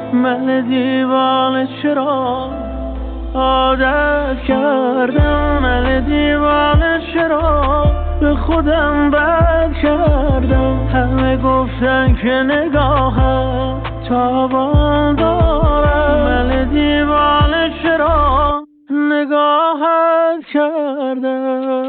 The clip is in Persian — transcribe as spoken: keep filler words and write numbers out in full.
من دیوانه چرا عادت کردم، من دیوانه چرا به خودم بد کردم. همه گفتن که نگاهم تابان دارم، من دیوانه چرا نگاهت کردم.